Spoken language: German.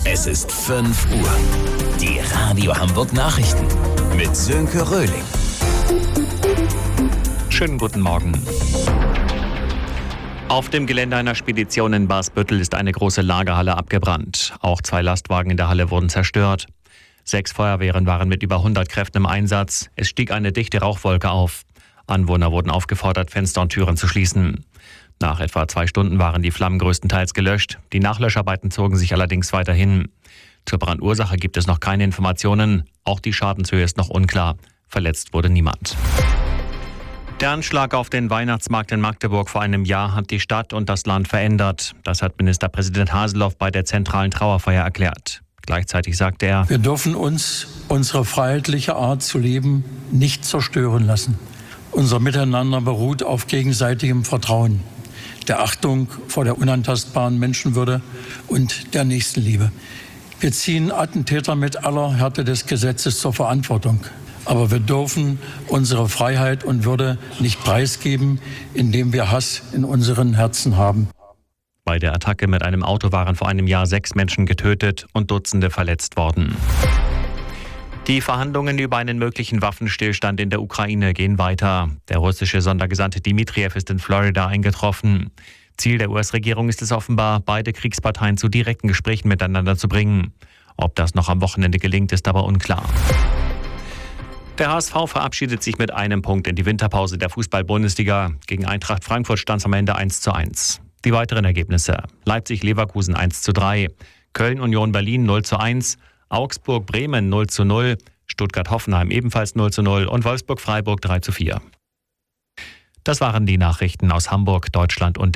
Es ist 5 Uhr. Die Radio Hamburg Nachrichten mit Sönke Röhling. Schönen guten Morgen. Auf dem Gelände einer Spedition in Basbüttel ist eine große Lagerhalle abgebrannt. Auch 2 Lastwagen in der Halle wurden zerstört. 6 Feuerwehren waren mit über 100 Kräften im Einsatz. Es stieg eine dichte Rauchwolke auf. Anwohner wurden aufgefordert, Fenster und Türen zu schließen. Nach etwa 2 Stunden waren die Flammen größtenteils gelöscht. Die Nachlöscharbeiten zogen sich allerdings weiterhin. Zur Brandursache gibt es noch keine Informationen. Auch die Schadenshöhe ist noch unklar. Verletzt wurde niemand. Der Anschlag auf den Weihnachtsmarkt in Magdeburg vor einem Jahr hat die Stadt und das Land verändert. Das hat Ministerpräsident Haseloff bei der zentralen Trauerfeier erklärt. Gleichzeitig sagte er: Wir dürfen uns unsere freiheitliche Art zu leben nicht zerstören lassen. Unser Miteinander beruht auf gegenseitigem Vertrauen, der Achtung vor der unantastbaren Menschenwürde und der Nächstenliebe. Wir ziehen Attentäter mit aller Härte des Gesetzes zur Verantwortung. Aber wir dürfen unsere Freiheit und Würde nicht preisgeben, indem wir Hass in unseren Herzen haben. Bei der Attacke mit einem Auto waren vor einem Jahr 6 Menschen getötet und Dutzende verletzt worden. Die Verhandlungen über einen möglichen Waffenstillstand in der Ukraine gehen weiter. Der russische Sondergesandte Dmitriev ist in Florida eingetroffen. Ziel der US-Regierung ist es offenbar, beide Kriegsparteien zu direkten Gesprächen miteinander zu bringen. Ob das noch am Wochenende gelingt, ist aber unklar. Der HSV verabschiedet sich mit einem Punkt in die Winterpause der Fußball-Bundesliga. Gegen Eintracht Frankfurt stand es am Ende 1:1. Die weiteren Ergebnisse: Leipzig-Leverkusen 1:3, Köln-Union Berlin 0:1, Augsburg-Bremen 0:0, Stuttgart-Hoffenheim ebenfalls 0:0 und Wolfsburg-Freiburg 3:4. Das waren die Nachrichten aus Hamburg, Deutschland und